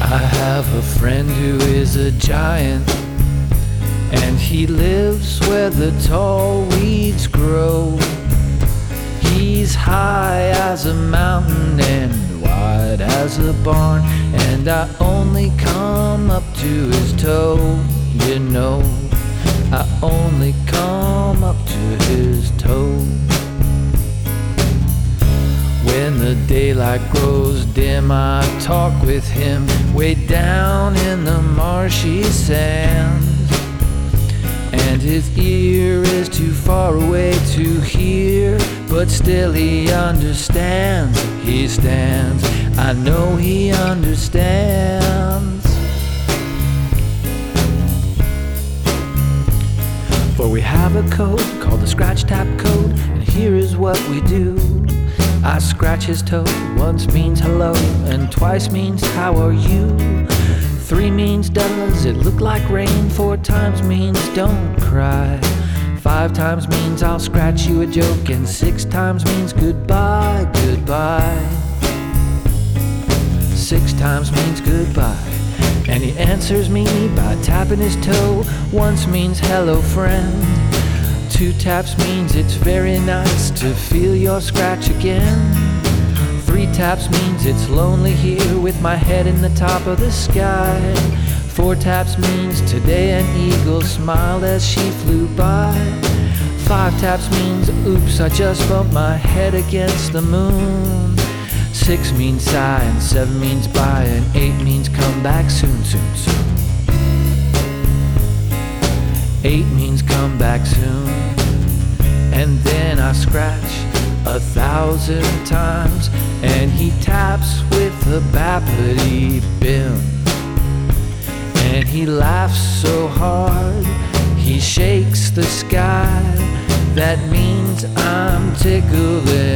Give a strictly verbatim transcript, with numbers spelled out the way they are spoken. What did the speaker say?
I have a friend who is a giant, and he lives where the tall weeds grow. He's high as a mountain and wide as a barn, and I only come up to his toe, you know. I only come up to his toe. When the daylight grows dim, I talk with him way down in the marshy sands, and his ear is too far away to hear, but still he understands. He stands, I know he understands. For we have a code called the scratch tap code, and here is what we do. I scratch his toe. Once means hello, and twice means how are you. Three means does it look like rain. Four times means don't cry. Five times means I'll scratch you a joke, and six times means goodbye, goodbye. Six times means goodbye. And he answers me by tapping his toe. Once means hello friend. Two taps means it's very nice to feel your scratch again. Three taps means it's lonely here with my head in the top of the sky. Four taps means today an eagle smiled as she flew by. Five taps means oops, I just bumped my head against the moon. Six means sigh, and seven means bye, and eight means come back soon, soon, soon. Eight means come back soon. And then I scratch a thousand times, and he taps with a bappity bim. And he laughs so hard, he shakes the sky. That means I'm tickling